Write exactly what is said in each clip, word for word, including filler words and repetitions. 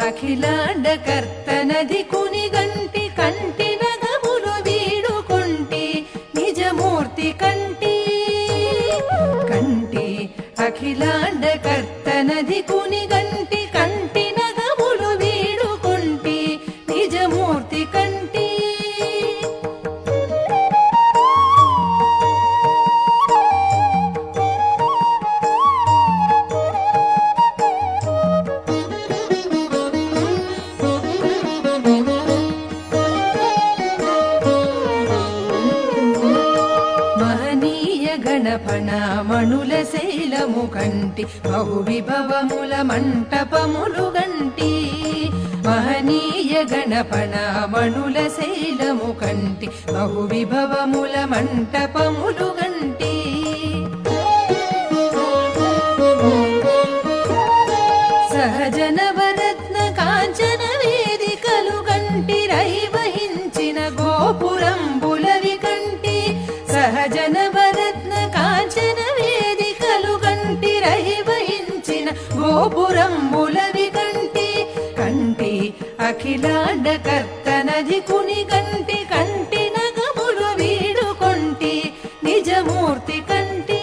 అఖిలాండకర్తనది కునిగంటి కంటి నగములు వీడుకొంటి నిజమూర్తి కంటి కంటి అఖిలాండకర్తనది కునిగంటి కంటి నగములు వీడుకొంటి నిజమూర్తి కంటి గణపణామణుల శైలము కంటి బహువిభవముల మంటపములు గంటి మహనీయ గణపణామణుల శైలము కంటి బహువిభవముల మంటపములు గంటి సహజనవరత్న కాంచన వేదికలు గంటి రైవహించిన గోపురంబులవి కంటి సహజనవరత్న కాంచన వేదికలు కంటి రహివహించిన గోపురంబులవి కంటి కంటి అఖిలాండకర్తనది కునిగంటి కంటి నగములు వీడుకొంటి నిజమూర్తి కంటి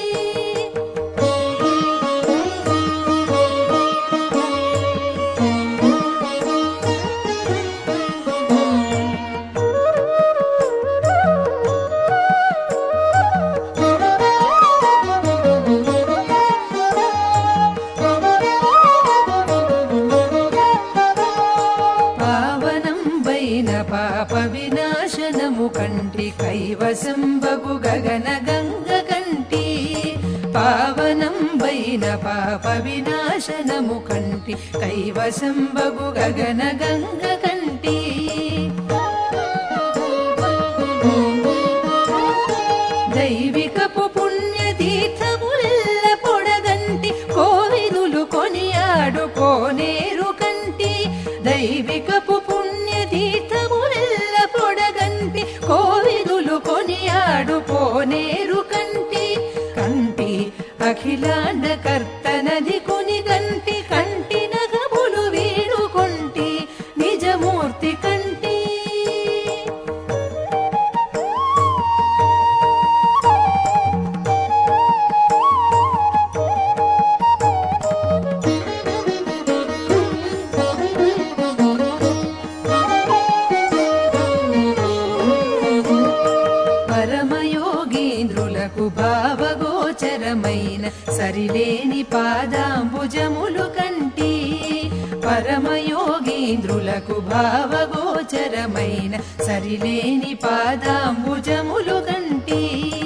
పాప వినాశనము కంటి కైవసంబగు గగన గంగ కంటి పావనం వైన పాప వినాశనము కంటి కైవసంబగు గగన గంగ కంటి దైవికపు పుణ్యతీర్థములెల్ల పొడగంటి కోవిదులు కొనియాడు కోనేరు కంటి దైవికపు పుణ్యతీర్థములెల్ల పొడగంటి కోవిదులు కొనియాడు కోనేరు కంటి కంటి అఖిలాండకర్తనది కునిగంటి కంటి నగములు వీడుకొంటి నిజమూర్తి కంటి పరమయోగీంద్రులకు భావగోచరమైన సరిలేని పాదాంబుజములు కంటి పరమయోగీంద్రులకు భావగోచరమైన సరిలేని పాదాంబుజములు కంటి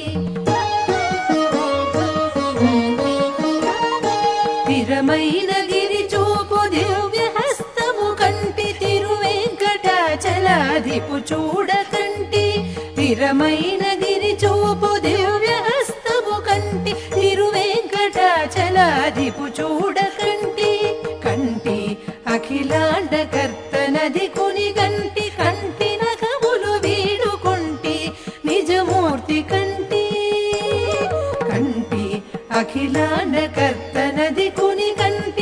స్థిరమైన గిరిచూపు దివ్య హస్తము కంటి తిరువెంకటాచలాధిపు చూడకంటి స్థిరమైన గిరిచూపు దివ్య హస్తము కంటి తిరువెంకటాచలాధిపు చూడకంటి కంటి అఖిలాండకర్తనది కునిగంటి కంటి నగములు వీడుకొంటి నిజమూర్తి కంటి కంటి అఖిలాండకర్తనది కునిగంటి